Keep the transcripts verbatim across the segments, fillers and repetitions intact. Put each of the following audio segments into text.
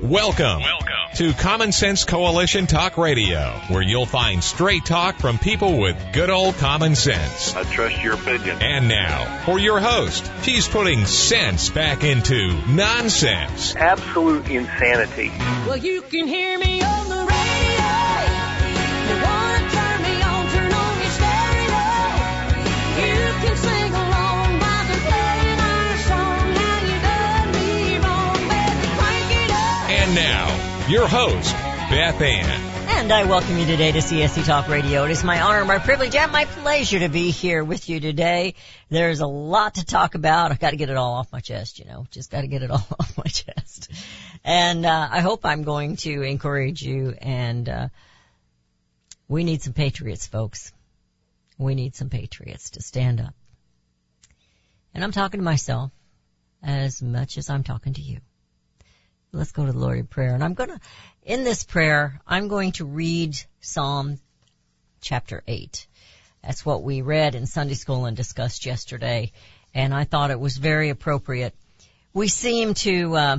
Welcome, Welcome to Common Sense Coalition Talk Radio, where you'll find straight talk from people with good old common sense. I trust your opinion. And now, for your host, she's putting sense back into nonsense. Absolute insanity. Well, you can hear me on the radio. You want to turn me on, turn on your stereo. You can sing along while they're playing our song. How you done me wrong, baby, crank it up. And now, your host, Beth Ann. And I welcome you today to C S C Talk Radio. It is my honor, my privilege, and my pleasure to be here with you today. There's a lot to talk about. I've got to get it all off my chest, you know. Just got to get it all off my chest. And uh, I hope I'm going to encourage you. And uh we need some patriots, folks. We need some patriots to stand up. And I'm talking to myself as much as I'm talking to you. Let's go to the Lord in prayer. And I'm going to, in this prayer, I'm going to read Psalm chapter eight. That's what we read in Sunday school and discussed yesterday. And I thought it was very appropriate. We seem to, uh,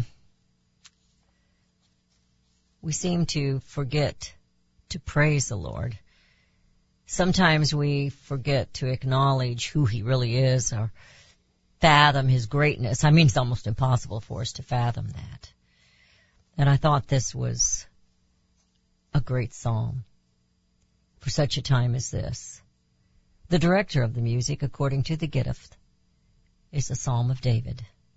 we seem to forget to praise the Lord. Sometimes we forget to acknowledge who He really is or fathom His greatness. I mean, it's almost impossible for us to fathom that. And I thought this was a great psalm for such a time as this. The director of the music, according to the Gift, is the Psalm of David.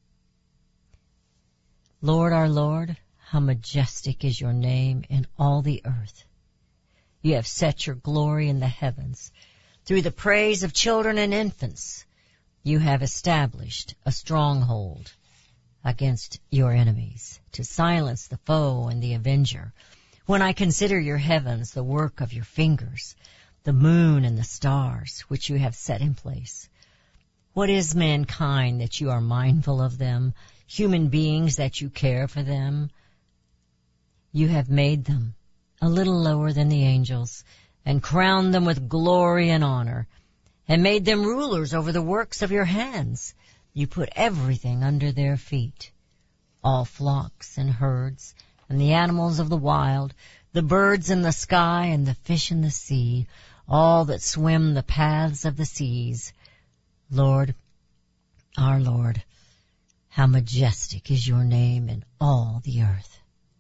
Lord, our Lord, how majestic is your name in all the earth. You have set your glory in the heavens. Through the praise of children and infants, you have established a stronghold against your enemies, to silence the foe and the avenger. When I consider your heavens, the work of your fingers, the moon and the stars, which you have set in place. What is mankind that you are mindful of them, human beings that you care for them? You have made them a little lower than the angels, and crowned them with glory and honor, and made them rulers over the works of your hands. You put everything under their feet, all flocks and herds, and the animals of the wild, the birds in the sky and the fish in the sea, all that swim the paths of the seas. Lord, our Lord, how majestic is your name in all the earth.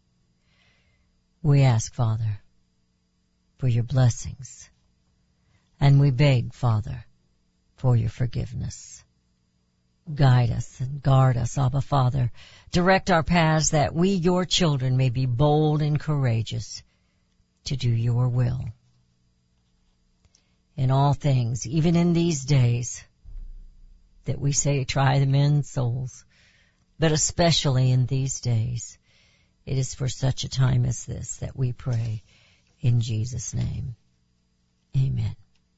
We ask, Father, for your blessings, and we beg, Father, for your forgiveness. Guide us and guard us, Abba Father. Direct our paths that we, your children, may be bold and courageous to do your will. In all things, even in these days that we say try the men's souls, but especially in these days, it is for such a time as this that we pray in Jesus' name. Amen.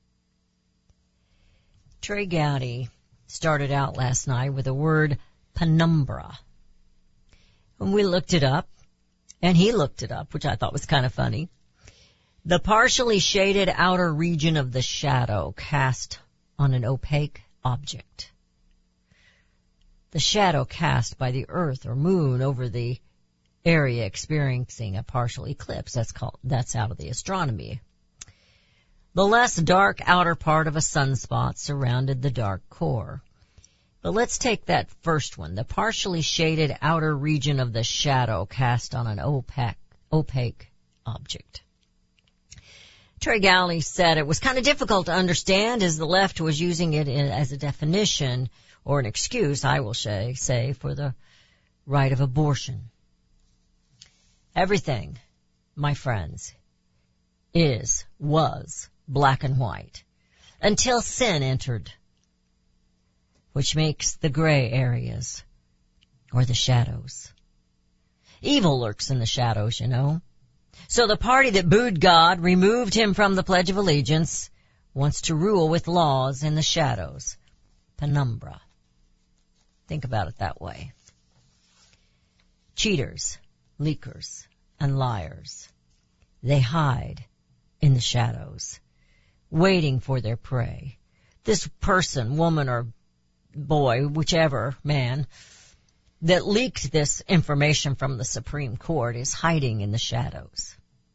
Trey Gowdy started out last night with the word penumbra. When we looked it up, and he looked it up, which I thought was kind of funny, the partially shaded outer region of the shadow cast on an opaque object. The shadow cast by the earth or moon over the area experiencing a partial eclipse. That's called, that's out of the astronomy. The less dark outer part of a sunspot surrounded the dark core. But let's take that first one, the partially shaded outer region of the shadow cast on an opaque, opaque object. Trey Gowdy said it was kind of difficult to understand as the left was using it as a definition or an excuse, I will say, say for the right of abortion. Everything, my friends, is, was black and white until sin entered, which makes the gray areas or the shadows. Evil lurks in the shadows, you know. So the party that booed God, removed him from the Pledge of Allegiance, wants to rule with laws in the shadows. Penumbra. Think about it that way. Cheaters, leakers, and liars. They hide in the shadows, waiting for their prey. This person, woman or boy, whichever, man, that leaked this information from the Supreme Court is hiding in the shadows.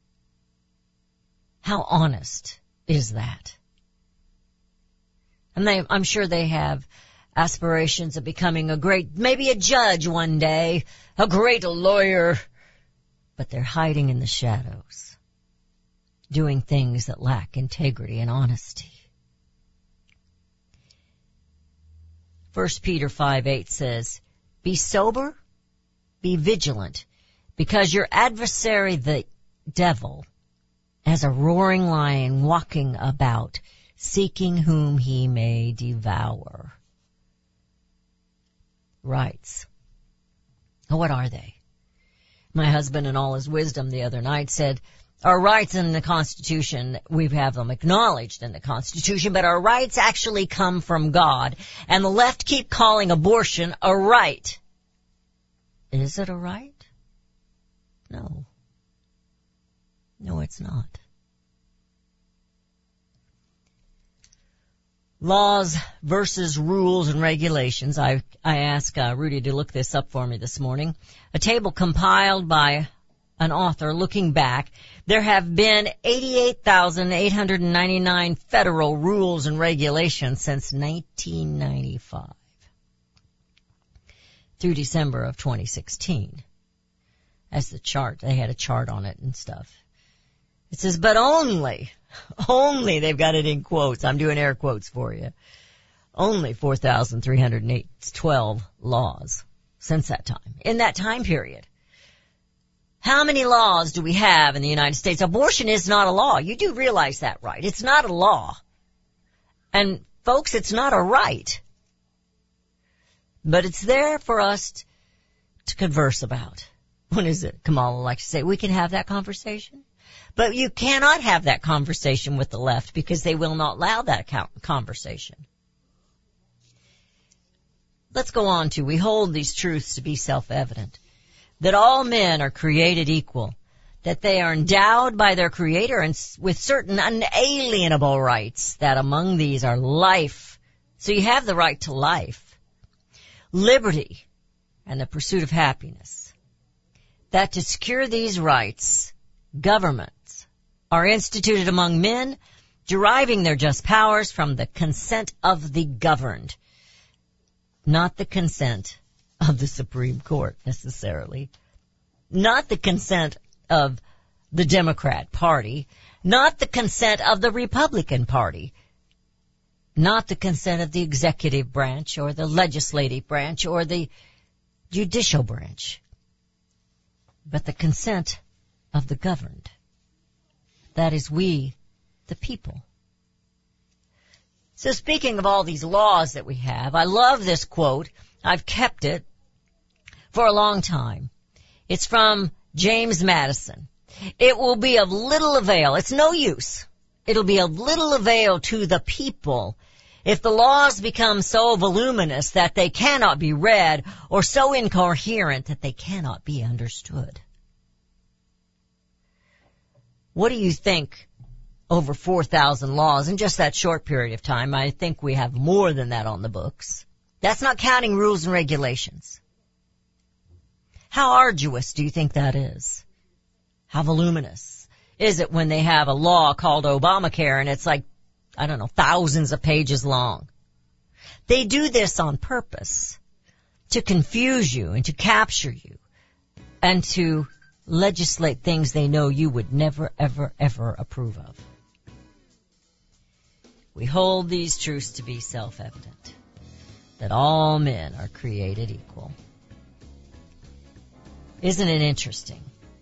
How honest is that? And they, I'm sure they have aspirations of becoming a great, maybe a judge one day, a great lawyer, but they're hiding in the shadows, doing things that lack integrity and honesty. First Peter five eight says, be sober, be vigilant, because your adversary, the devil, as a roaring lion walking about, seeking whom he may devour. Rights. What are they? My husband in all his wisdom the other night said, our rights in the Constitution, we have them acknowledged in the Constitution, but our rights actually come from God. And the left keep calling abortion a right. Is it a right? No. No, it's not. Laws versus rules and regulations. I I asked uh, Rudy to look this up for me this morning. A table compiled by an author looking back. There have been eighty-eight thousand eight hundred ninety-nine federal rules and regulations since nineteen ninety-five through December of twenty sixteen. As the chart, they had a chart on it and stuff. It says, but only, only, they've got it in quotes. I'm doing air quotes for you. Only four thousand three hundred twelve laws since that time, in that time period. How many laws do we have in the United States? Abortion is not a law. You do realize that, right? It's not a law. And folks, it's not a right. But it's there for us to converse about. What is it? Kamala likes to say, we can have that conversation. But you cannot have that conversation with the left because they will not allow that conversation. Let's go on to, we hold these truths to be self-evident. That all men are created equal. That they are endowed by their Creator and with certain unalienable rights. That among these are life. So you have the right to life. Liberty and the pursuit of happiness. That to secure these rights, governments are instituted among men, deriving their just powers from the consent of the governed, not the consent of the Supreme Court necessarily, not the consent of the Democrat Party, not the consent of the Republican Party, not the consent of the executive branch or the legislative branch or the judicial branch, but the consent of the governed. That is we, the people. So speaking of all these laws that we have, I love this quote. I've kept it for a long time. It's from James Madison. It will be of little avail. It's no use. It'll be of little avail to the people if the laws become so voluminous that they cannot be read or so incoherent that they cannot be understood. What do you think over four thousand laws in just that short period of time? I think we have more than that on the books. That's not counting rules and regulations. How arduous do you think that is? How voluminous is it when they have a law called Obamacare and it's like, I don't know, thousands of pages long? They do this on purpose to confuse you and to capture you and to legislate things they know you would never, ever, ever approve of. We hold these truths to be self-evident, that all men are created equal. Isn't it interesting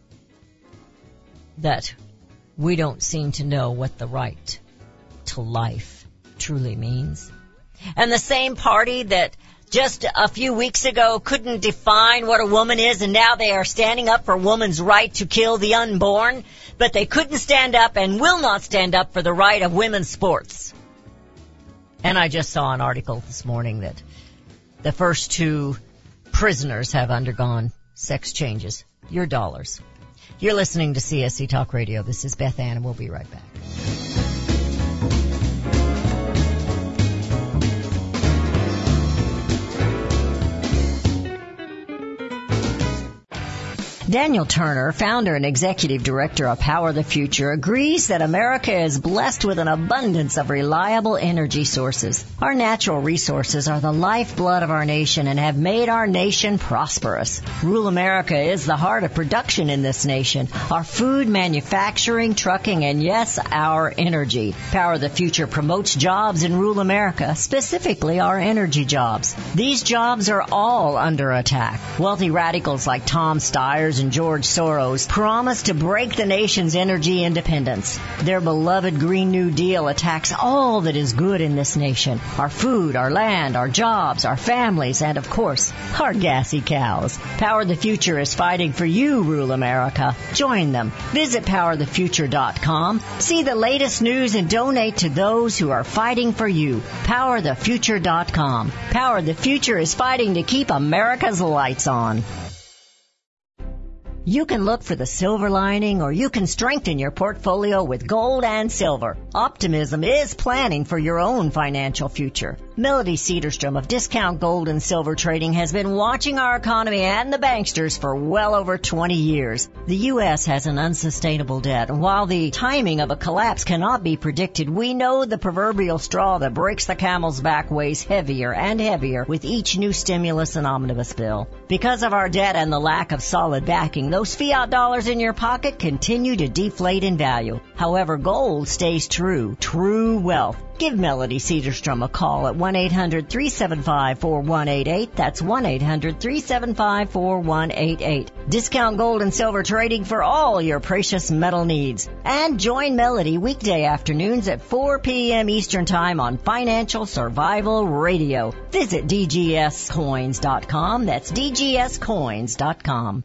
that we don't seem to know what the right to life truly means? And the same party that just a few weeks ago couldn't define what a woman is, and now they are standing up for woman's right to kill the unborn, but they couldn't stand up and will not stand up for the right of women's sports. And I just saw an article this morning that the first two prisoners have undergone sex changes. Your dollars. You're listening to C S C Talk Radio. This is Beth Ann, and we'll be right back. Daniel Turner, founder and executive director of Power the Future, agrees that America is blessed with an abundance of reliable energy sources. Our natural resources are the lifeblood of our nation and have made our nation prosperous. Rural America is the heart of production in this nation. Our food, manufacturing, trucking, and yes, our energy. Power the Future promotes jobs in rural America, specifically our energy jobs. These jobs are all under attack. Wealthy radicals like Tom Steyer and George Soros promise to break the nation's energy independence. Their beloved Green New Deal attacks all that is good in this nation. Our food, our land, our jobs, our families, and of course, our gassy cows. Power the Future is fighting for you, rural America. Join them. Visit power the future dot com. See the latest news and donate to those who are fighting for you. power the future dot com. Power the Future is fighting to keep America's lights on. You can look for the silver lining, or you can strengthen your portfolio with gold and silver. Optimism is planning for your own financial future. Melody Cedarstrom of Discount Gold and Silver Trading has been watching our economy and the banksters for well over twenty years. The U S has an unsustainable debt, and while the timing of a collapse cannot be predicted, we know the proverbial straw that breaks the camel's back weighs heavier and heavier with each new stimulus and omnibus bill. Because of our debt and the lack of solid backing, those fiat dollars in your pocket continue to deflate in value. However, gold stays true, true wealth. Give Melody Cedarstrom a call at one eight hundred three seven five four one eight eight. That's one eight hundred three seven five four one eight eight. Discount Gold and Silver Trading for all your precious metal needs. And join Melody weekday afternoons at four p.m. Eastern Time on Financial Survival Radio. Visit d g s coins dot com. That's d g s coins dot com.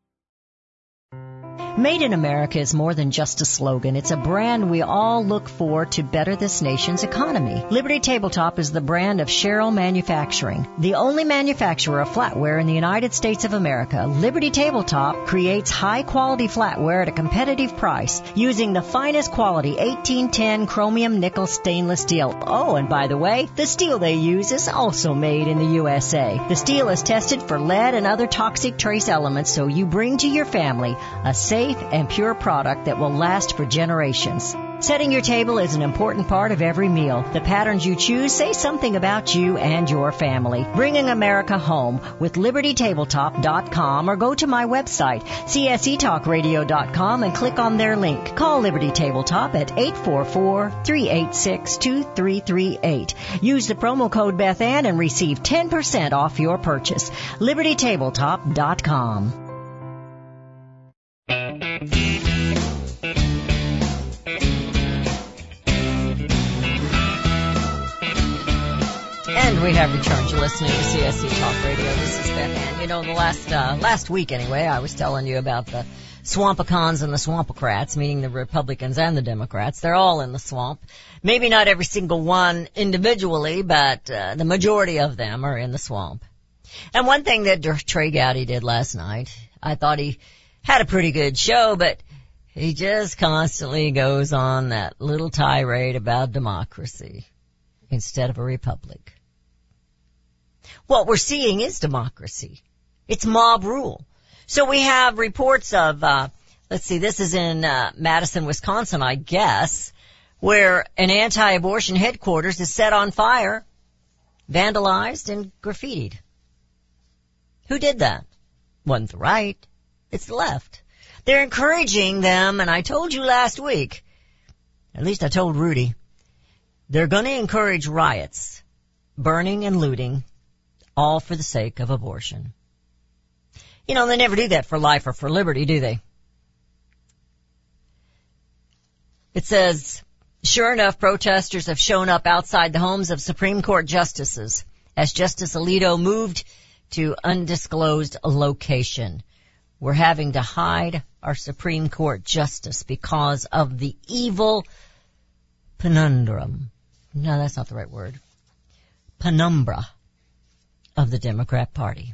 Made in America is more than just a slogan. It's a brand we all look for to better this nation's economy. Liberty Tabletop is the brand of Sherrill Manufacturing, the only manufacturer of flatware in the United States of America. Liberty Tabletop creates high-quality flatware at a competitive price using the finest quality eighteen ten chromium nickel stainless steel. Oh, and by the way, the steel they use is also made in the U S A. The steel is tested for lead and other toxic trace elements, so you bring to your family a safe and pure product that will last for generations. Setting your table is an important part of every meal. The patterns you choose say something about you and your family. Bringing America home with liberty tabletop dot com, or go to my website, c s e talk radio dot com, and click on their link. Call Liberty Tabletop at eight four four, three eight six, two three three eight. Use the promo code Beth Ann and receive ten percent off your purchase. liberty tabletop dot com. And we have returned to listening to C S C Talk Radio. This is Beth Ann. You know, the last uh, last week anyway, I was telling you about the Swampicons and the Swampocrats, meaning the Republicans and the Democrats. They're all in the swamp. Maybe not every single one individually, but uh, the majority of them are in the swamp. And one thing that Trey Gowdy did last night, I thought he had a pretty good show, but he just constantly goes on that little tirade about democracy instead of a republic. What we're seeing is democracy. It's mob rule. So we have reports of, uh, let's see, this is in uh, Madison, Wisconsin, I guess, where an anti-abortion headquarters is set on fire, vandalized, and graffitied. Who did that? Wasn't the right. It's the left. They're encouraging them, and I told you last week, at least I told Rudy, they're going to encourage riots, burning and looting, all for the sake of abortion. You know, they never do that for life or for liberty, do they? It says, sure enough, protesters have shown up outside the homes of Supreme Court justices as Justice Alito moved to undisclosed location. We're having to hide our Supreme Court justice because of the evil conundrum. No, that's not the right word. Penumbra of the Democrat Party.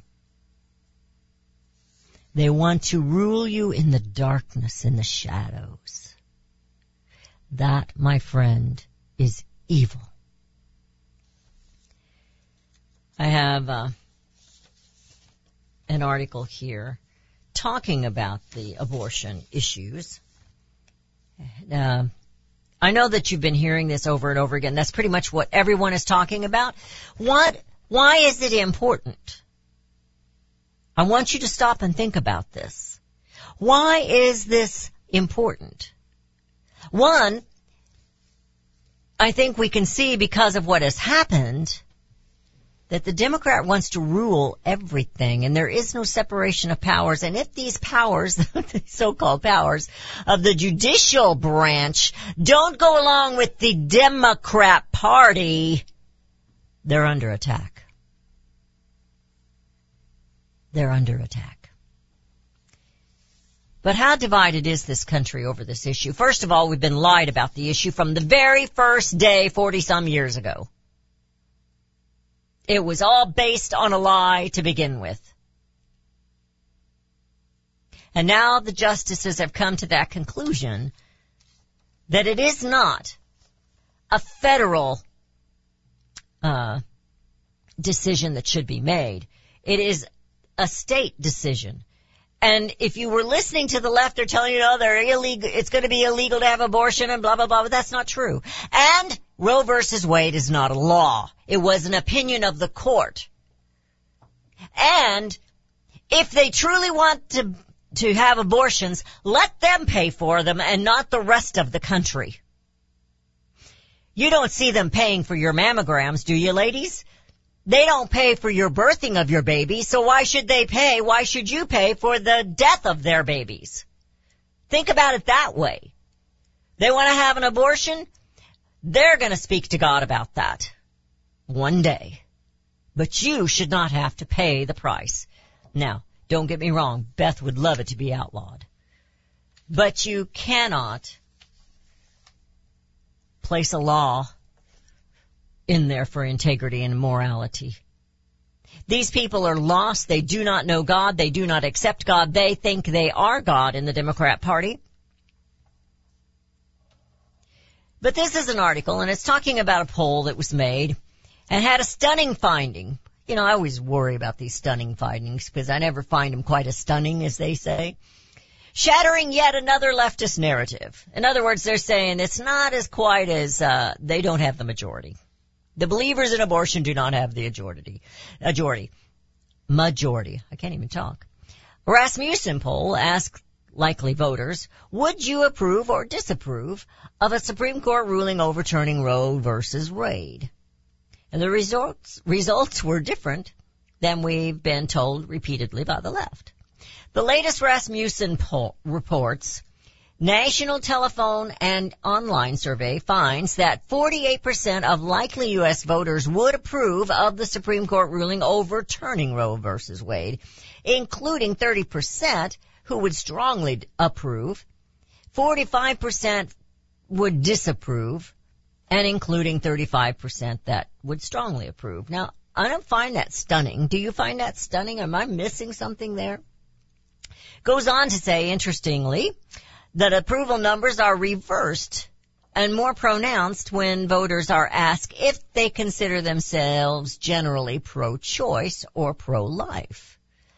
They want to rule you in the darkness, in the shadows. That, my friend, is evil. I have uh, an article here talking about the abortion issues. Uh, I know that you've been hearing this over and over again. That's pretty much what everyone is talking about. What, why is it important? I want you to stop and think about this. Why is this important? One, I think we can see because of what has happened that the Democrat wants to rule everything, and there is no separation of powers. And if these powers, the so-called powers of the judicial branch, don't go along with the Democrat Party, they're under attack. They're under attack. But how divided is this country over this issue? First of all, we've been lied about the issue from the very first day forty-some years ago. It was all based on a lie to begin with. And now the justices have come to that conclusion that it is not a federal uh decision that should be made. It is a state decision. And if you were listening to the left, they're telling you, oh, they're illegal, it's going to be illegal to have abortion and blah, blah, blah, but that's not true. And Roe versus Wade is not a law. It was an opinion of the court. And if they truly want to, to have abortions, let them pay for them and not the rest of the country. You don't see them paying for your mammograms, do you, ladies? They don't pay for your birthing of your baby, so why should they pay? Why should you pay for the death of their babies? Think about it that way. They want to have an abortion? They're going to speak to God about that one day. But you should not have to pay the price. Now, don't get me wrong, Beth would love it to be outlawed. But you cannot place a law in there for integrity and morality. These people are lost. They do not know God. They do not accept God. They think they are God in the Democrat Party. But this is an article, and it's talking about a poll that was made and had a stunning finding. You know, I always worry about these stunning findings because I never find them quite as stunning as they say. Shattering yet another leftist narrative. In other words, they're saying it's not as quite as, uh, they don't have the majority. The believers in abortion do not have the majority. Majority. Majority. I can't even talk. A Rasmussen poll asked likely voters, would you approve or disapprove of a Supreme Court ruling overturning Roe versus Wade? And the results, results were different than we've been told repeatedly by the left. The latest Rasmussen poll reports National Telephone and Online Survey finds that forty-eight percent of likely U S voters would approve of the Supreme Court ruling overturning Roe versus Wade, including thirty percent who would strongly approve, forty-five percent would disapprove, and including thirty-five percent that would strongly approve. Now, I don't find that stunning. Do you find that stunning? Am I missing something there? Goes on to say, interestingly, that approval numbers are reversed and more pronounced when voters are asked if they consider themselves generally pro-choice or pro-life.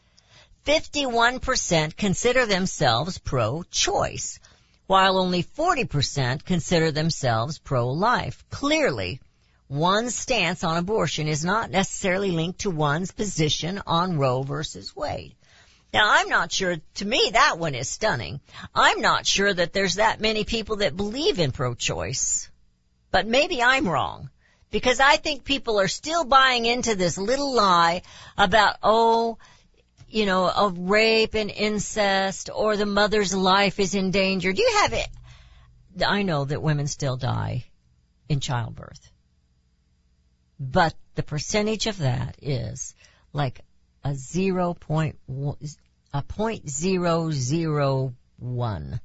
fifty-one percent consider themselves pro-choice, while only forty percent consider themselves pro-life. Clearly, one's stance on abortion is not necessarily linked to one's position on Roe versus Wade. Now, I'm not sure, to me, that one is stunning. I'm not sure that there's that many people that believe in pro-choice. But maybe I'm wrong. Because I think people are still buying into this little lie about, oh, you know, of rape and incest, or the mother's life is in danger. Do you have it? I know that women still die in childbirth. But the percentage of that is like a zero point one, a point zero zero one.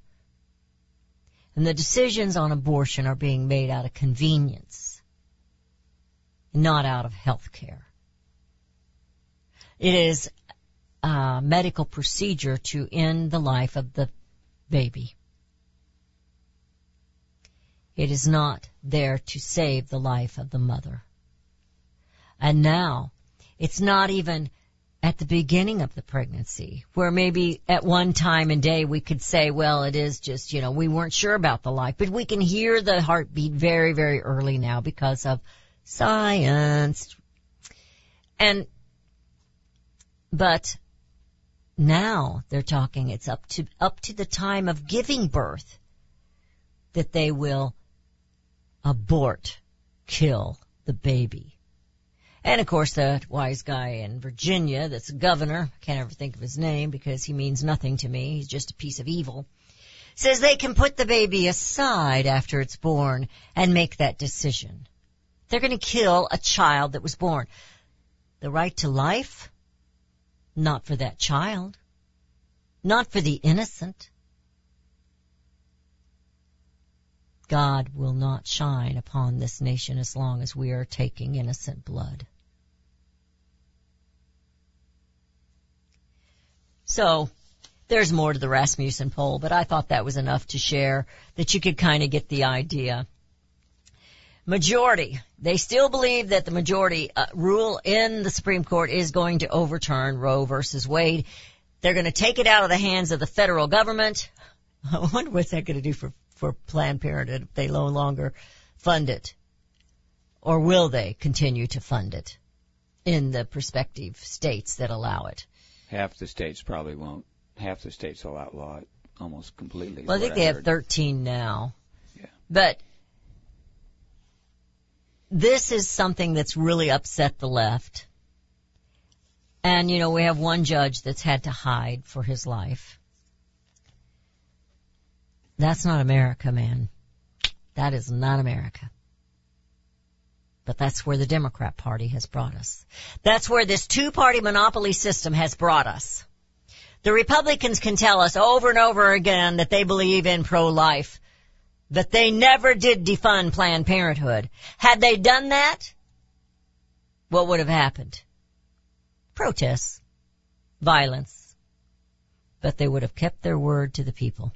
And the decisions on abortion are being made out of convenience, not out of health care. It is a medical procedure to end the life of the baby. It is not there to save the life of the mother. And now, it's not even at the beginning of the pregnancy, where maybe at one time and day we could say, well, it is just, you know, we weren't sure about the life, but we can hear the heartbeat very, very early now because of science. And, but now they're talking it's up to, up to the time of giving birth that they will abort, kill the baby. And of course, the wise guy in Virginia, that's a governor, I can't ever think of his name because he means nothing to me, he's just a piece of evil, says they can put the baby aside after it's born and make that decision. They're going to kill a child that was born. The right to life? Not for that child. Not for the innocent. God will not shine upon this nation as long as we are taking innocent blood. So, there's more to the Rasmussen poll, but I thought that was enough to share, that you could kind of get the idea. Majority. They still believe that the majority uh, rule in the Supreme Court is going to overturn Roe versus Wade. They're going to take it out of the hands of the federal government. I wonder what's that going to do for, for Planned Parenthood if they no longer fund it. Or will they continue to fund it in the prospective states that allow it? Half the states probably won't. Half the states will outlaw it almost completely. Well, I think they have thirteen now. Yeah. But this is something that's really upset the left. And, you know, we have one judge that's had to hide for his life. That's not America, man. That is not America. But that's where the Democrat Party has brought us. That's where this two-party monopoly system has brought us. The Republicans can tell us over and over again that they believe in pro-life, that they never did defund Planned Parenthood. Had they done that, what would have happened? Protests, violence, but they would have kept their word to the people.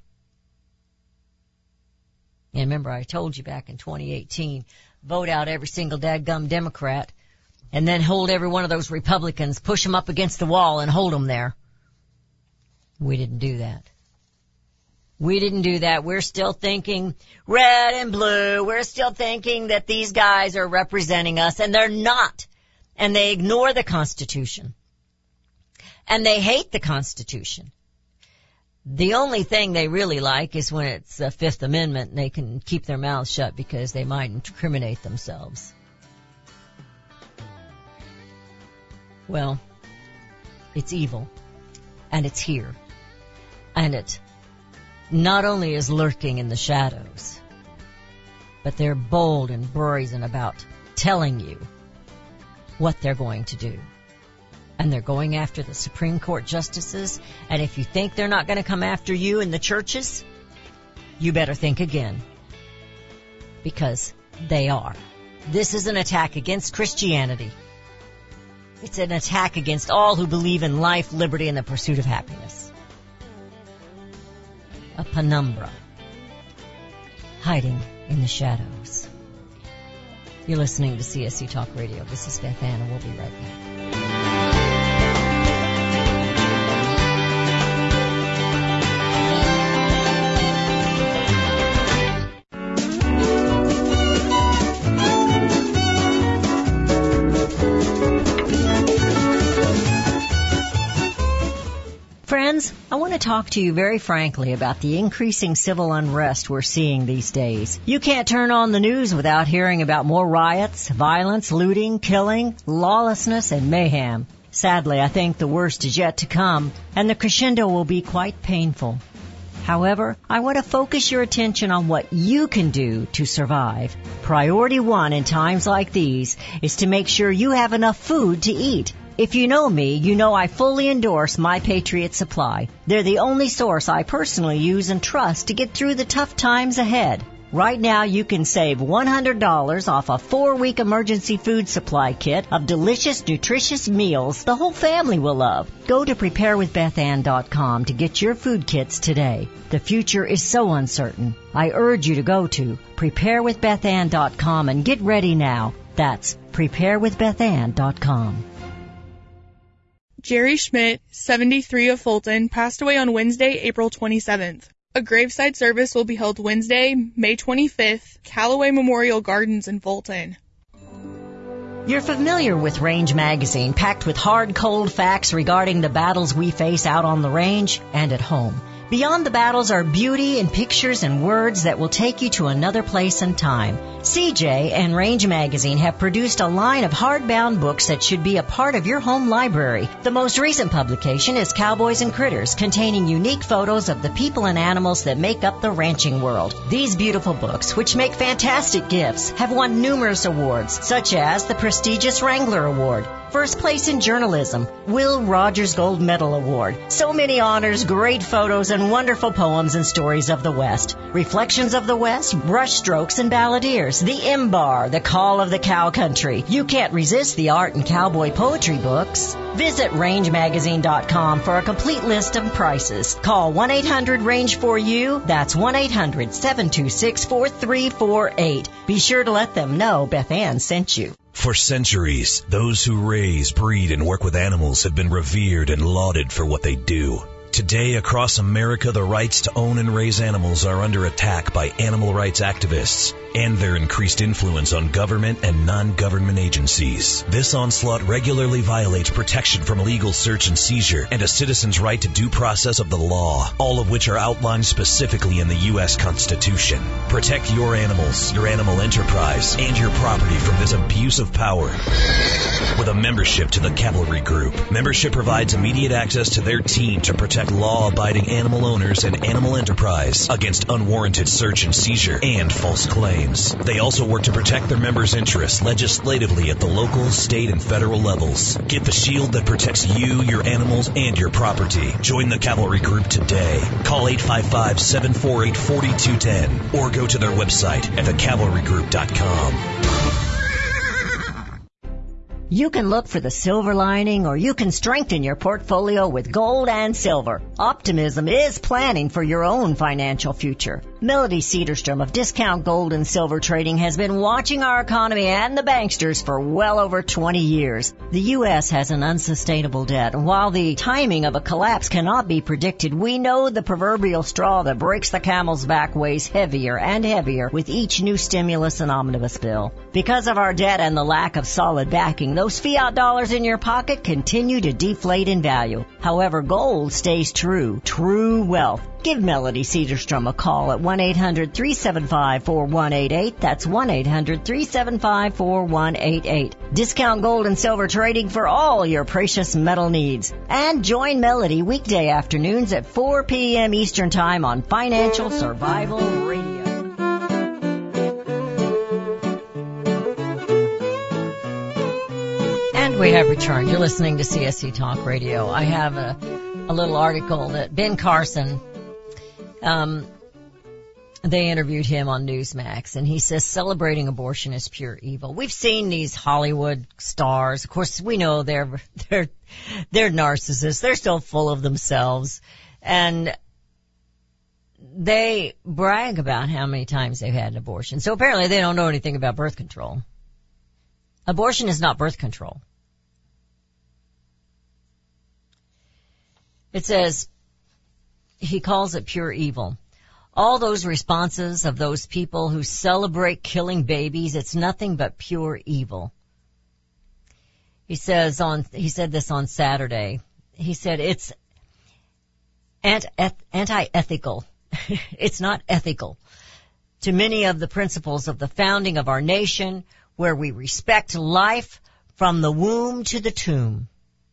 And remember, I told you back in twenty eighteen, vote out every single dadgum Democrat and then hold every one of those Republicans, push them up against the wall and hold them there. We didn't do that. We didn't do that. We're still thinking red and blue. We're still thinking that these guys are representing us, and they're not. And they ignore the Constitution. And they hate the Constitution. The only thing they really like is when it's the Fifth Amendment and they can keep their mouths shut because they might incriminate themselves. Well, it's evil. And it's here. And it not only is lurking in the shadows, but they're bold and brazen about telling you what they're going to do. And they're going after the Supreme Court justices. And if you think they're not going to come after you in the churches, you better think again. Because they are. This is an attack against Christianity. It's an attack against all who believe in life, liberty, and the pursuit of happiness. A penumbra hiding in the shadows. You're listening to C S C Talk Radio. This is Beth Ann, and we'll be right back. Friends, I want to talk to you very frankly about the increasing civil unrest we're seeing these days. You can't turn on the news without hearing about more riots, violence, looting, killing, lawlessness, and mayhem. Sadly, I think the worst is yet to come, and the crescendo will be quite painful. However, I want to focus your attention on what you can do to survive. Priority one in times like these is to make sure you have enough food to eat. If you know me, you know I fully endorse My Patriot Supply. They're the only source I personally use and trust to get through the tough times ahead. Right now, you can save one hundred dollars off a four-week emergency food supply kit of delicious, nutritious meals the whole family will love. Go to prepare with beth ann dot com to get your food kits today. The future is so uncertain. I urge you to go to prepare with beth ann dot com and get ready now. That's prepare with beth ann dot com. Jerry Schmidt, seventy-three, of Fulton, passed away on Wednesday, April twenty-seventh. A graveside service will be held Wednesday, May twenty-fifth, Callaway Memorial Gardens in Fulton. You're familiar with Range Magazine, packed with hard, cold facts regarding the battles we face out on the range and at home. Beyond the battles are beauty and pictures and words that will take you to another place and time. C J and Range Magazine have produced a line of hardbound books that should be a part of your home library. The most recent publication is Cowboys and Critters, containing unique photos of the people and animals that make up the ranching world. These beautiful books, which make fantastic gifts, have won numerous awards, such as the prestigious Wrangler Award, First Place in Journalism, Will Rogers Gold Medal Award. So many honors, great photos, and wonderful poems and stories of the West. Reflections of the West, Brushstrokes and Balladeers, The Imbar, The Call of the Cow Country. You can't resist the art and cowboy poetry books. Visit range magazine dot com for a complete list of prices. Call one eight hundred range four U. That's one eight hundred seven two six four three four eight. Be sure to let them know Beth Ann sent you. For centuries, those who raise, breed, and work with animals have been revered and lauded for what they do. Today, across America, the rights to own and raise animals are under attack by animal rights activists and their increased influence on government and non-government agencies. This onslaught regularly violates protection from illegal search and seizure and a citizen's right to due process of the law, all of which are outlined specifically in the U S Constitution. Protect your animals, your animal enterprise, and your property from this abuse of power with a membership to the Cavalry Group. Membership provides immediate access to their team to protect law-abiding animal owners and animal enterprise against unwarranted search and seizure and false claims. They also work to protect their members' interests legislatively at the local, state, and federal levels. Get the shield that protects you, your animals, and your property. Join the Cavalry Group today. Call eight five five, seven four eight, four two one zero or go to their website at the cavalry group dot com. You can look for the silver lining, or you can strengthen your portfolio with gold and silver. Optimism is planning for your own financial future. Melody Cedarstrom of Discount Gold and Silver Trading has been watching our economy and the banksters for well over twenty years. The U S has an unsustainable debt, and while the timing of a collapse cannot be predicted, we know the proverbial straw that breaks the camel's back weighs heavier and heavier with each new stimulus and omnibus bill. Because of our debt and the lack of solid backing, those fiat dollars in your pocket continue to deflate in value. However, gold stays true, true wealth. Give Melody Cedarstrom a call at one eight hundred, three seven five, four one eight eight. That's one eight hundred, three seven five, four one eight eight. Discount Gold and Silver Trading for all your precious metal needs. And join Melody weekday afternoons at four p.m. Eastern Time on Financial Survival Radio. And we have returned. You're listening to C S C Talk Radio. I have a, a little article that Ben Carson, um, they interviewed him on Newsmax, and he says celebrating abortion is pure evil. We've seen these Hollywood stars. Of course, we know they're they're they're narcissists. They're still full of themselves, and they brag about how many times they've had an abortion. So apparently, they don't know anything about birth control. Abortion is not birth control. It says, he calls it pure evil. All those responses of those people who celebrate killing babies, it's nothing but pure evil. He says on, he said this on Saturday. He said it's anti-ethical. It's not ethical to many of the principles of the founding of our nation, where we respect life from the womb to the tomb.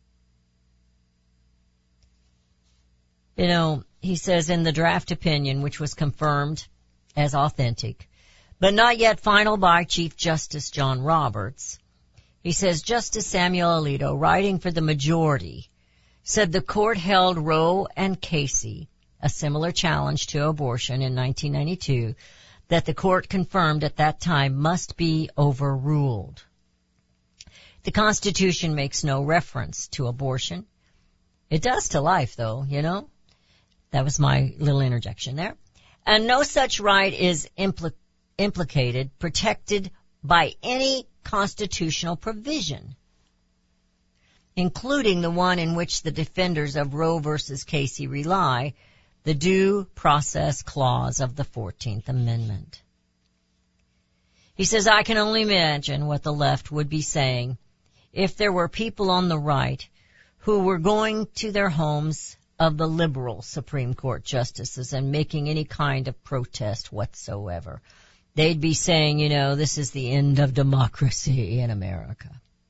You know, he says in the draft opinion, which was confirmed as authentic, but not yet final by Chief Justice John Roberts, he says Justice Samuel Alito, writing for the majority, said the court held Roe and Casey, a similar challenge to abortion in nineteen ninety-two, that the court confirmed at that time must be overruled. The Constitution makes no reference to abortion. It does to life, though, you know. That was my little interjection there. And no such right is impl- implicated, protected by any constitutional provision. including the one in which the defenders of Roe versus Casey rely, the Due Process Clause of the fourteenth Amendment. He says, I can only imagine what the left would be saying if there were people on the right who were going to their homes of the liberal Supreme Court justices and making any kind of protest whatsoever. They'd be saying, you know, this is the end of democracy in America.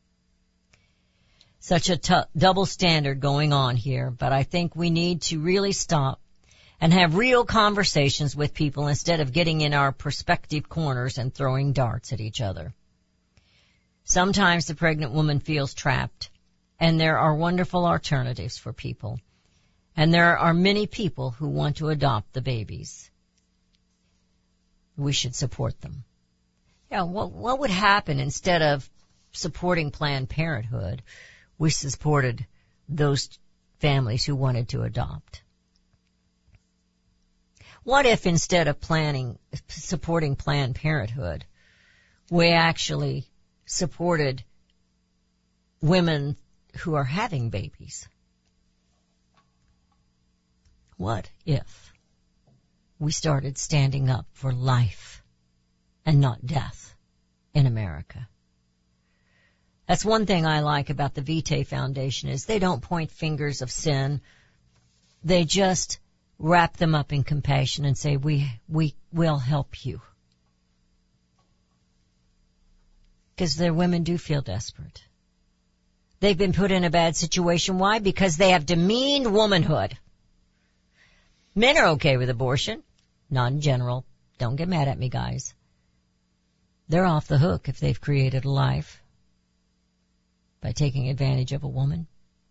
Such a t- double standard going on here, but I think we need to really stop and have real conversations with people instead of getting in our perspective corners and throwing darts at each other. Sometimes the pregnant woman feels trapped, and there are wonderful alternatives for people. And there are many people who want to adopt the babies. We should support them. Yeah, what, what would happen instead of supporting Planned Parenthood, we supported those families who wanted to adopt? What if instead of planning, supporting Planned Parenthood, we actually supported women who are having babies? What if we started standing up for life and not death in America? That's one thing I like about the Vitae Foundation is they don't point fingers of sin. They just wrap them up in compassion and say, we, we will help you. Because their women do feel desperate. They've been put in a bad situation. Why? Because they have demeaned womanhood. Men are okay with abortion. Not in general. Don't get mad at me, guys. They're off the hook if they've created a life by taking advantage of a woman.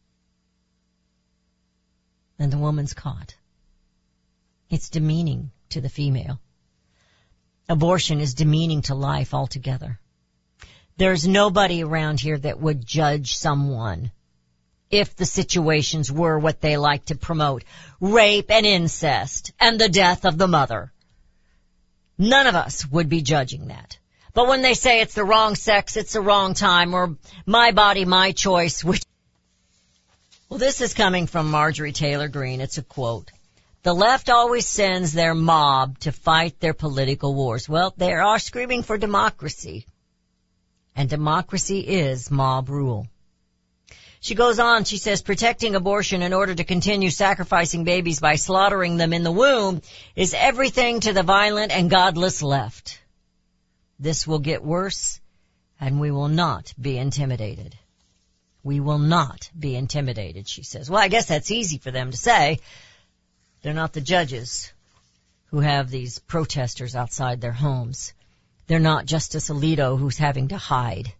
Then the woman's caught. It's demeaning to the female. Abortion is demeaning to life altogether. There's nobody around here that would judge someone if the situations were what they like to promote, rape and incest and the death of the mother. None of us would be judging that. But when they say it's the wrong sex, it's the wrong time, or my body, my choice, which... Well, this is coming from Marjorie Taylor Greene. It's a quote. The left always sends their mob to fight their political wars. Well, they are screaming for democracy. And democracy is mob rule. She goes on, she says, protecting abortion in order to continue sacrificing babies by slaughtering them in the womb is everything to the violent and godless left. This will get worse, and we will not be intimidated. We will not be intimidated, she says. Well, I guess that's easy for them to say. They're not the judges who have these protesters outside their homes. They're not Justice Alito who's having to hide.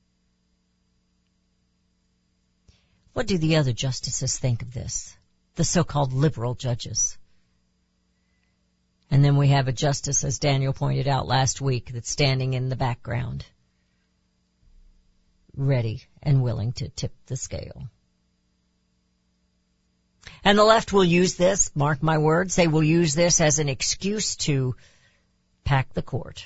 What do the other justices think of this? The so-called liberal judges. And then we have a justice, as Daniel pointed out last week, that's standing in the background, ready and willing to tip the scale. And the left will use this, mark my words, they will use this as an excuse to pack the court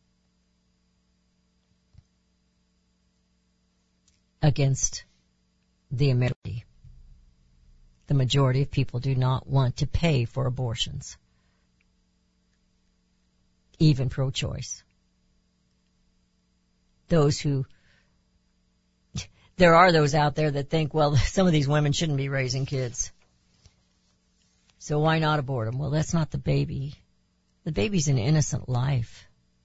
against the majority. The majority of people do not want to pay for abortions, even pro-choice. Those who, there are those out there that think, well, some of these women shouldn't be raising kids, so why not abort them? Well, that's not the baby. The baby's an innocent life.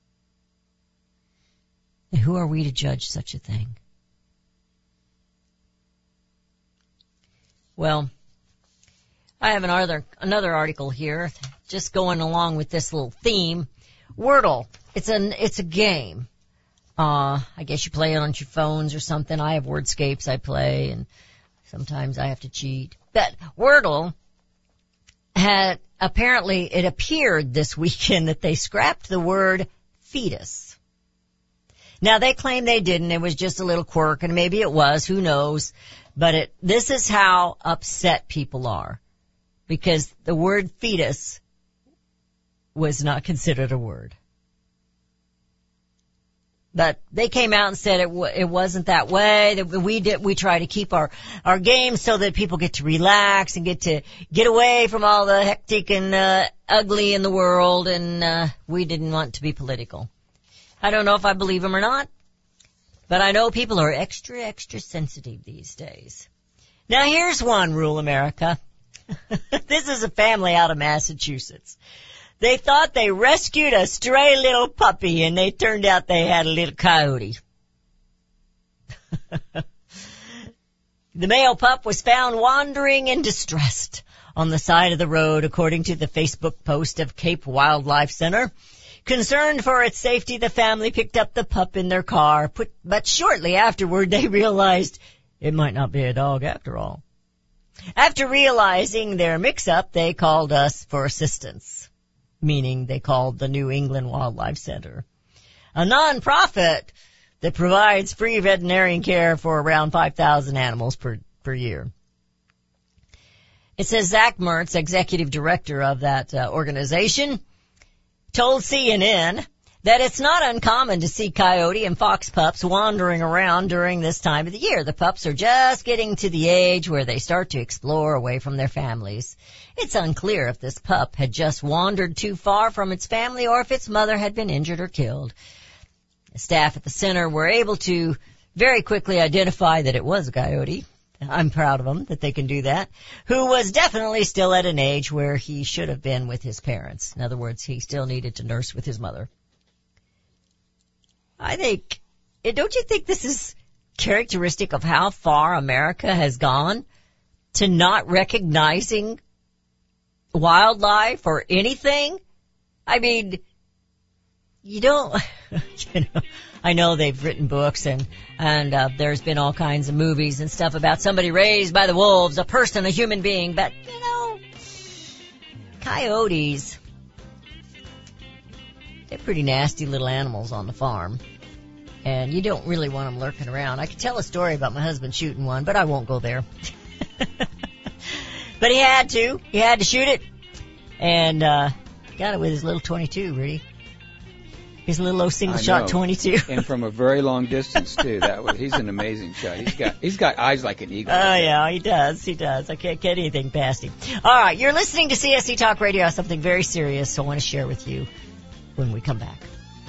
And who are we to judge such a thing? Well, I have another, another article here, just going along with this little theme. Wordle. It's an, it's a game. Uh, I guess you play it on your phones or something. I have Wordscapes I play, and sometimes I have to cheat. But Wordle had, apparently it appeared this weekend that they scrapped the word fetus. Now they claim they didn't. It was just a little quirk, and maybe it was. Who knows? But it, this is how upset people are, because the word fetus was not considered a word. But they came out and said it w- it wasn't that way. That we did we try to keep our our games so that people get to relax and get to get away from all the hectic and uh, ugly in the world. And uh, we didn't want to be political. I don't know if I believe them or not, but I know people are extra extra sensitive these days. Now here's one rule, America. This is a family out of Massachusetts. They thought they rescued a stray little puppy, and they turned out they had a little coyote. The male pup was found wandering and distressed on the side of the road, according to the Facebook post of Cape Wildlife Center. Concerned for its safety, the family picked up the pup in their car, put, but shortly afterward they realized it might not be a dog after all. After realizing their mix-up, they called us for assistance. Meaning they called the New England Wildlife Center, a nonprofit that provides free veterinarian care for around five thousand animals per, per year. It says Zach Mertz, executive director of that uh, organization, told C N N that it's not uncommon to see coyote and fox pups wandering around during this time of the year. The pups are just getting to the age where they start to explore away from their families. It's unclear if this pup had just wandered too far from its family or if its mother had been injured or killed. The staff at the center were able to very quickly identify that it was a coyote. I'm proud of them that they can do that. Who was definitely still at an age where he should have been with his parents. In other words, he still needed to nurse with his mother. I think, don't you think this is characteristic of how far America has gone to not recognizing wildlife or anything? I mean, you don't, you know, I know they've written books and, and, uh, there's been all kinds of movies and stuff about somebody raised by the wolves, a person, a human being, but, you know, coyotes, they're pretty nasty little animals on the farm. And you don't really want them lurking around. I could tell a story about my husband shooting one, but I won't go there. But he had to. He had to shoot it. And, uh, got it with his little twenty-two, Rudy. His little old single shot twenty-two. And from a very long distance, too. That was, he's an amazing shot. He's got, he's got eyes like an eagle. Oh, yeah, he does. He does. I can't get anything past him. All right, you're listening to C S C Talk Radio, something very serious, so I want to share with you when we come back.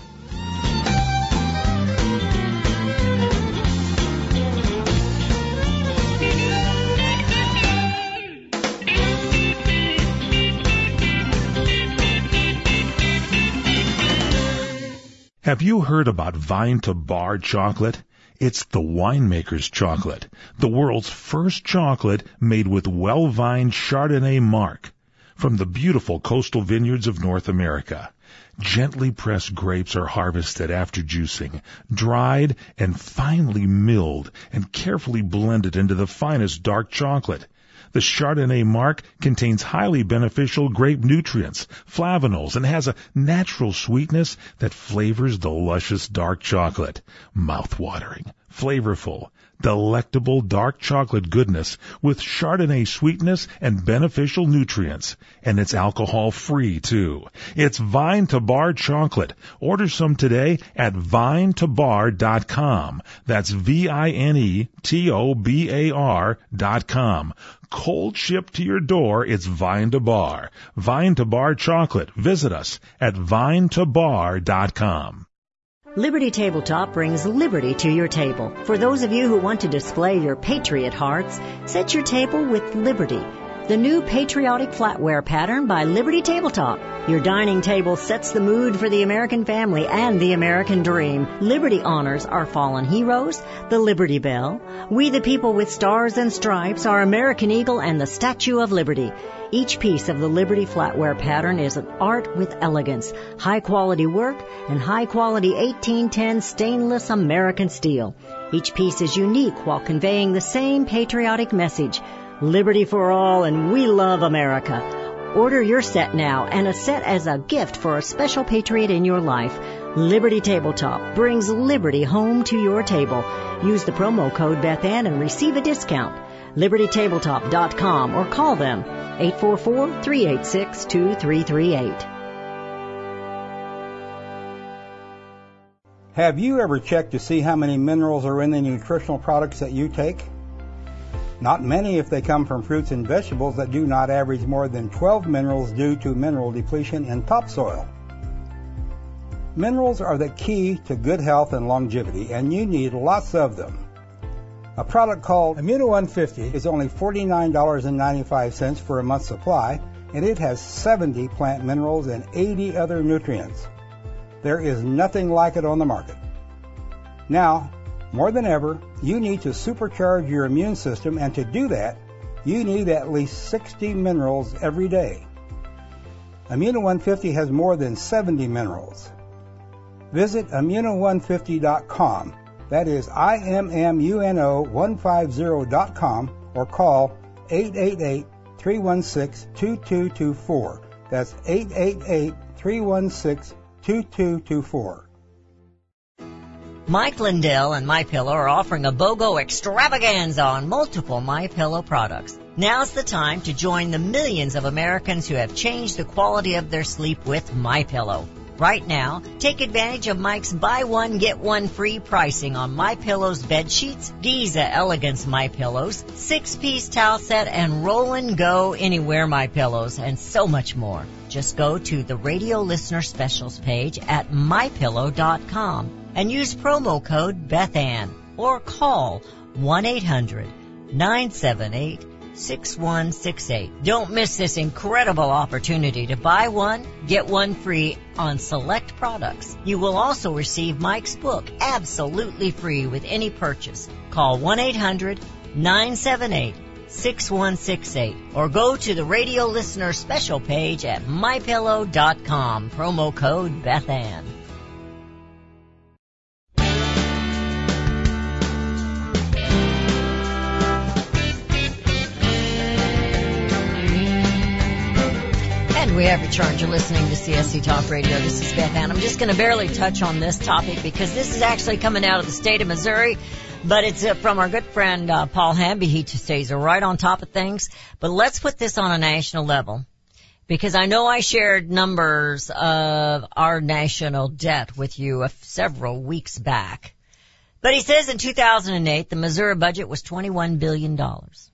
Have you heard about Vine to Bar chocolate? It's the winemaker's chocolate, the world's first chocolate made with well-vined Chardonnay marc from the beautiful coastal vineyards of North America. Gently pressed grapes are harvested after juicing, dried and finely milled and carefully blended into the finest dark chocolate. The Chardonnay marc contains highly beneficial grape nutrients, flavanols, and has a natural sweetness that flavors the luscious dark chocolate. Mouth-watering, flavorful, delectable dark chocolate goodness with Chardonnay sweetness and beneficial nutrients. And it's alcohol-free, too. It's Vine to Bar chocolate. Order some today at vine to bar dot com. That's V I N E T O B A R dot com. Cold shipped to your door, it's Vine to Bar. Vine to Bar chocolate. Visit us at vine to bar dot com. Liberty Tabletop brings liberty to your table. For those of you who want to display your patriot hearts, set your table with Liberty, the new patriotic flatware pattern by Liberty Tabletop. Your dining table sets the mood for the American family and the American dream. Liberty honors our fallen heroes, the Liberty Bell, We the People with Stars and Stripes, our American Eagle, and the Statue of Liberty. Each piece of the Liberty flatware pattern is an art with elegance, high-quality work, and high-quality eighteen ten stainless American steel. Each piece is unique while conveying the same patriotic message, liberty for all, and we love America. Order your set now, and a set as a gift for a special patriot in your life. Liberty Tabletop brings liberty home to your table. Use the promo code BethAnn and receive a discount. liberty tabletop dot com or call them eight four four, three eight six, two three three eight. Have you ever checked to see how many minerals are in the nutritional products that you take? Not many if they come from fruits and vegetables that do not average more than twelve minerals due to mineral depletion in topsoil. Minerals are the key to good health and longevity, and you need lots of them. A product called Immuno one fifty is only forty-nine dollars and ninety-five cents for a month's supply, and it has seventy plant minerals and eighty other nutrients. There is nothing like it on the market. Now, more than ever, you need to supercharge your immune system, and to do that, you need at least sixty minerals every day. Immuno one fifty has more than seventy minerals. Visit immuno one fifty dot com. That is I M M U N O one fifty dot com, or call eight eight eight, three one six, two two two four. That's eight eight eight, three one six, two two two four. Mike Lindell and MyPillow are offering a BOGO extravaganza on multiple MyPillow products. Now's the time to join the millions of Americans who have changed the quality of their sleep with MyPillow. Right now, take advantage of Mike's buy one, get one free pricing on MyPillow's bed sheets, Giza Elegance MyPillows, six-piece towel set, and Roll and Go Anywhere MyPillows, and so much more. Just go to the radio listener specials page at my pillow dot com and use promo code BethAnn, or call one eight hundred, nine seven eight, six one six eight. Don't miss this incredible opportunity to buy one, get one free on select products. You will also receive Mike's book absolutely free with any purchase. Call one eight hundred, nine seven eight, six one six eight or go to the radio listener special page at my pillow dot com. Promo code BethAnn. We have returned. You're listening to C S C Talk Radio. This is Beth Ann. I'm just going to barely touch on this topic because this is actually coming out of the state of Missouri, but it's uh, from our good friend uh, Paul Hamby. He just stays right on top of things. But let's put this on a national level, because I know I shared numbers of our national debt with you uh, several weeks back. But he says in two thousand eight, the Missouri budget was twenty-one billion dollars.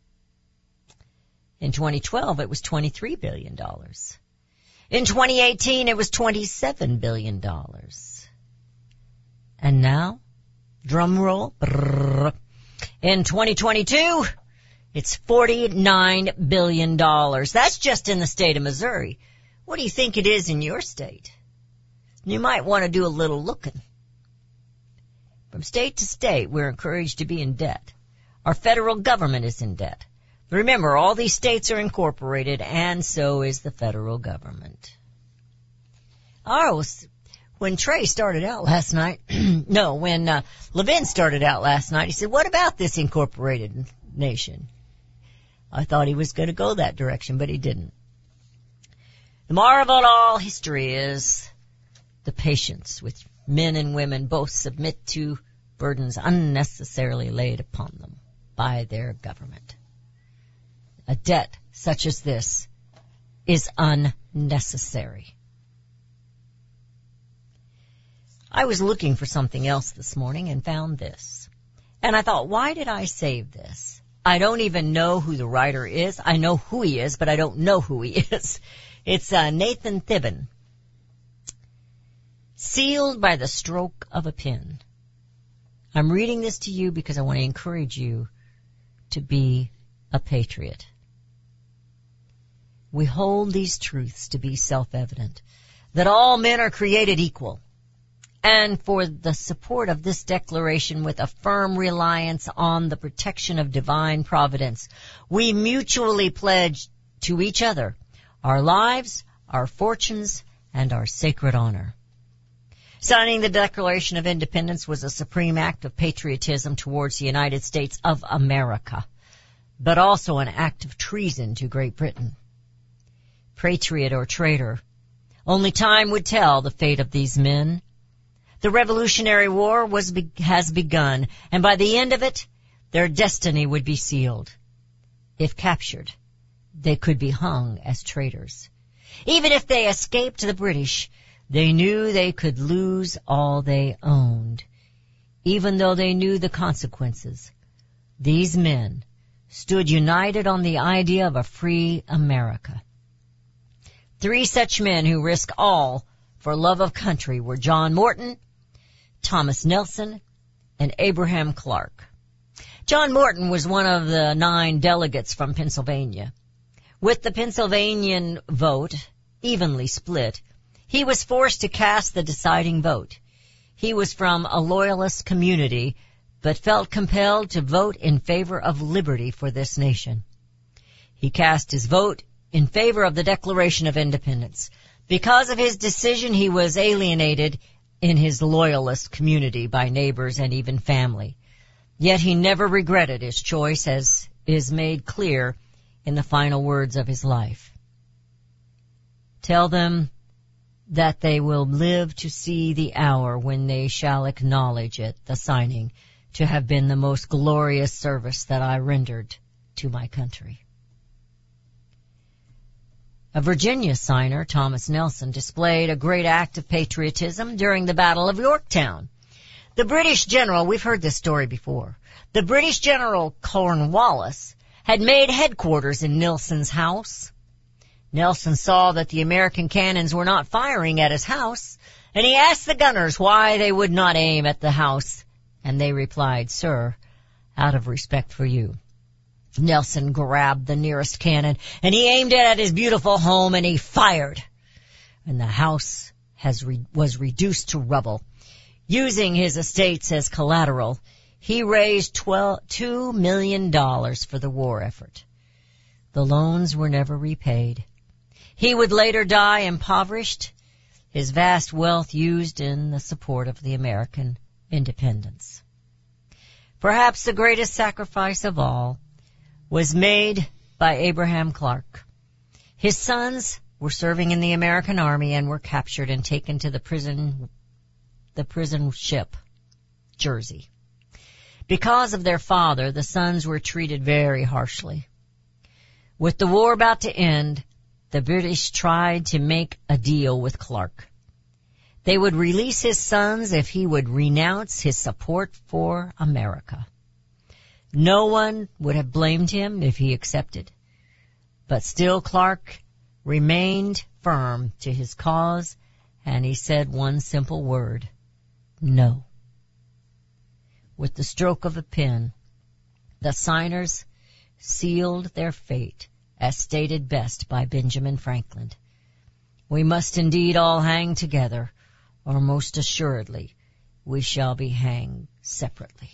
In twenty twelve, it was twenty-three billion dollars. In twenty eighteen, it was twenty-seven billion dollars. And now, drum roll, brrr, in twenty twenty-two, it's forty-nine billion dollars. That's just in the state of Missouri. What do you think it is in your state? You might want to do a little looking. From state to state, we're encouraged to be in debt. Our federal government is in debt. Remember, all these states are incorporated, and so is the federal government. Oh, when Trey started out last night, no, when uh, Levin started out last night, he said, what about this incorporated nation? I thought he was going to go that direction, but he didn't. The marvel of all history is the patience which men and women both submit to burdens unnecessarily laid upon them by their government. A debt such as this is unnecessary. I was looking for something else this morning and found this. And I thought, why did I save this? I don't even know who the writer is. I know who he is, but I don't know who he is. It's uh, Nathan Thibben. Sealed by the stroke of a pen. I'm reading this to you because I want to encourage you to be a patriot. We hold these truths to be self-evident, that all men are created equal, and for the support of this declaration with a firm reliance on the protection of divine providence, we mutually pledge to each other our lives, our fortunes, and our sacred honor. Signing the Declaration of Independence was a supreme act of patriotism towards the United States of America, but also an act of treason to Great Britain. Patriot or traitor, only time would tell the fate of these men. The Revolutionary War was be- has begun, and by the end of it, their destiny would be sealed. If captured, they could be hung as traitors. Even if they escaped the British, They knew they could lose all they owned, even though they knew the consequences. These men stood united on the idea of a free America. Three such men who risk all for love of country were John Morton, Thomas Nelson, and Abraham Clark. John Morton was one of the nine delegates from Pennsylvania. With the Pennsylvanian vote evenly split, he was forced to cast the deciding vote. He was from a loyalist community, but felt compelled to vote in favor of liberty for this nation. He cast his vote in favor of the Declaration of Independence. Because of his decision, he was alienated in his loyalist community by neighbors and even family. Yet he never regretted his choice, as is made clear in the final words of his life. Tell them that they will live to see the hour when they shall acknowledge it, the signing, to have been the most glorious service that I rendered to my country. A Virginia signer, Thomas Nelson, displayed a great act of patriotism during the Battle of Yorktown. The British general, we've heard this story before, the British General Cornwallis had made headquarters in Nelson's house. Nelson saw that the American cannons were not firing at his house, and he asked the gunners why they would not aim at the house, and they replied, "Sir, out of respect for you." Nelson grabbed the nearest cannon, and he aimed it at his beautiful home, and he fired. And the house has re- was reduced to rubble. Using his estates as collateral, he raised twelve, two million dollars for the war effort. The loans were never repaid. He would later die impoverished, his vast wealth used in the support of the American independence. Perhaps the greatest sacrifice of all was made by Abraham Clark. His sons were serving in the American Army and were captured and taken to the prison, the prison ship, Jersey. Because of their father, the sons were treated very harshly. With the war about to end, the British tried to make a deal with Clark. They would release his sons if he would renounce his support for America. No one would have blamed him if he accepted. But still Clark remained firm to his cause, and he said one simple word: no. With the stroke of a pen, the signers sealed their fate, as stated best by Benjamin Franklin. We must indeed all hang together, or most assuredly we shall be hanged separately.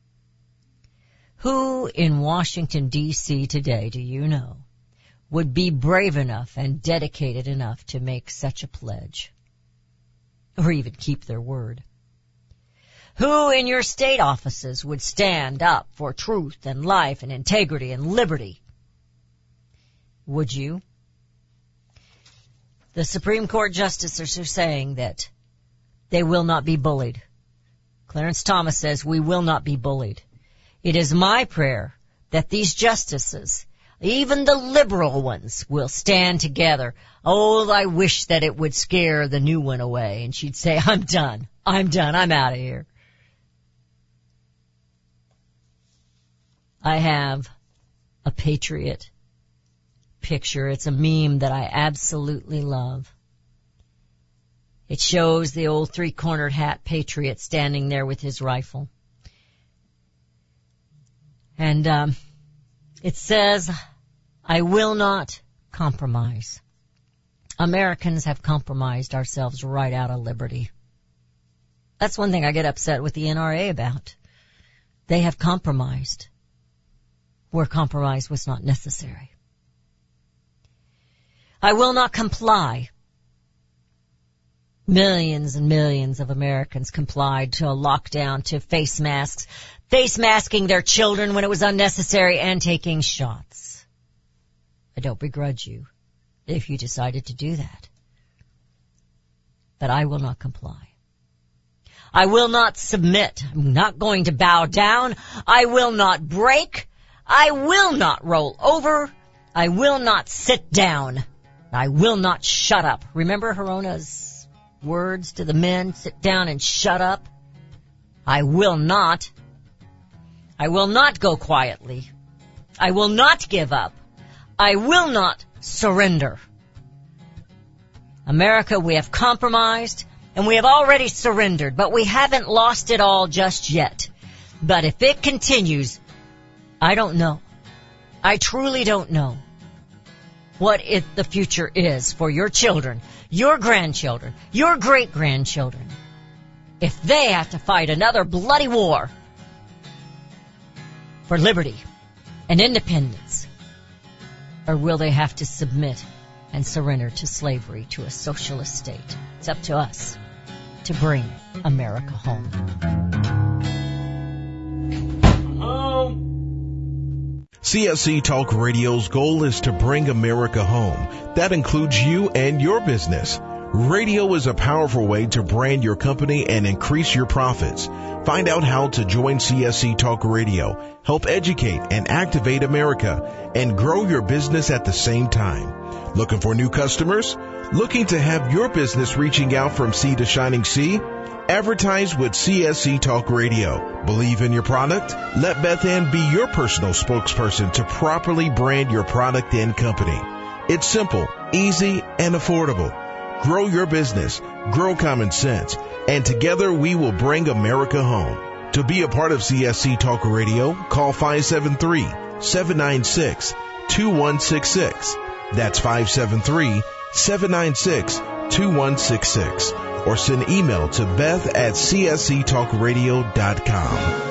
Who in Washington, D C today, do you know, would be brave enough and dedicated enough to make such a pledge, or even keep their word? Who in your state offices would stand up for truth and life and integrity and liberty? Would you? The Supreme Court justices are saying that they will not be bullied. Clarence Thomas says we will not be bullied. It is my prayer that these justices, even the liberal ones, will stand together. Oh, I wish that it would scare the new one away and she'd say, I'm done. I'm done. I'm out of here. I have a patriot picture. It's a meme that I absolutely love. It shows the old three-cornered hat patriot standing there with his rifle. And um, it says, I will not compromise. Americans have compromised ourselves right out of liberty. That's one thing I get upset with the N R A about. They have compromised where compromise was not necessary. I will not comply. Millions and millions of Americans complied to a lockdown, to face masks, face masking their children when it was unnecessary, and taking shots. I don't begrudge you if you decided to do that. But I will not comply. I will not submit. I'm not going to bow down. I will not break. I will not roll over. I will not sit down. I will not shut up. Remember Horona's words to the men, sit down and shut up. I will not. I will not go quietly. I will not give up. I will not surrender. America, we have compromised and we have already surrendered, but we haven't lost it all just yet. But if it continues, I don't know. I truly don't know what it, the future is for your children, your grandchildren, your great-grandchildren, if they have to fight another bloody war for liberty and independence, or will they have to submit and surrender to slavery, to a socialist state? It's up to us to bring America home. C S C Talk Radio's goal is to bring America home. That includes you and your business. Radio is a powerful way to brand your company and increase your profits. Find out how to join C S C Talk Radio, help educate and activate America, and grow your business at the same time. Looking for new customers? Looking to have your business reaching out from sea to shining sea? Advertise with C S C Talk Radio. Believe in your product? Let Beth Ann be your personal spokesperson to properly brand your product and company. It's simple, easy, and affordable. Grow your business, grow common sense, and together we will bring America home. To be a part of C S C Talk Radio, call five seven three, seven nine six, two one six six. That's five seven three, seven nine six, two one six six. Or send email to beth at c s c talk radio dot com.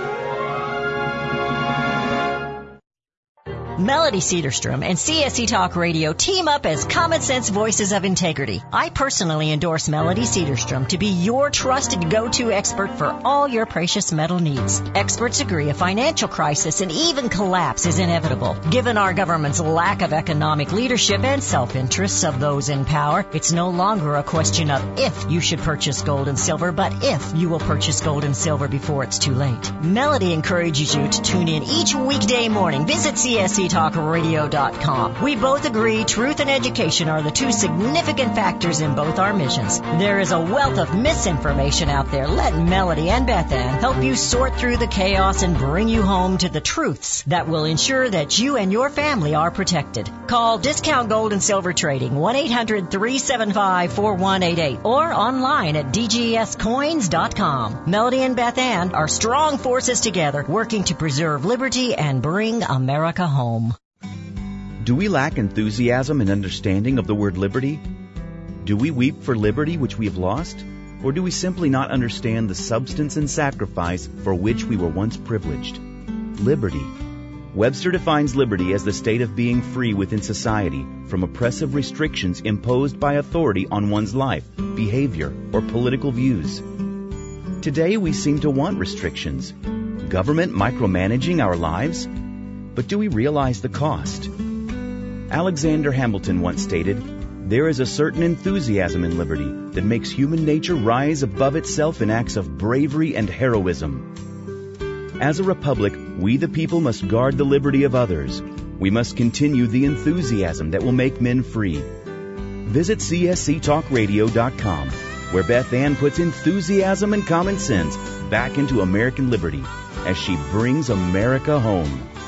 Melody Cedarstrom and C S C Talk Radio team up as Common Sense Voices of Integrity. I personally endorse Melody Cedarstrom to be your trusted go-to expert for all your precious metal needs. Experts agree a financial crisis and even collapse is inevitable. Given our government's lack of economic leadership and self-interests of those in power, it's no longer a question of if you should purchase gold and silver, but if you will purchase gold and silver before it's too late. Melody encourages you to tune in each weekday morning. Visit C S C talk radio dot com. We both agree truth and education are the two significant factors in both our missions. There is a wealth of misinformation out there. Let Melody and Beth Ann help you sort through the chaos and bring you home to the truths that will ensure that you and your family are protected. Call Discount Gold and Silver Trading, one eight hundred, three seven five, four one eight eight, or online at d g s coins dot com. Melody and Beth Ann are strong forces together, working to preserve liberty and bring America home. Do we lack enthusiasm and understanding of the word liberty? Do we weep for liberty which we have lost? Or do we simply not understand the substance and sacrifice for which we were once privileged? Liberty. Webster defines liberty as the state of being free within society from oppressive restrictions imposed by authority on one's life, behavior, or political views. Today we seem to want restrictions. Government micromanaging our lives? But do we realize the cost? Alexander Hamilton once stated, "There is a certain enthusiasm in liberty that makes human nature rise above itself in acts of bravery and heroism." As a republic, we the people must guard the liberty of others. We must continue the enthusiasm that will make men free. Visit c s c talk radio dot com, where Beth Ann puts enthusiasm and common sense back into American liberty as she brings America home.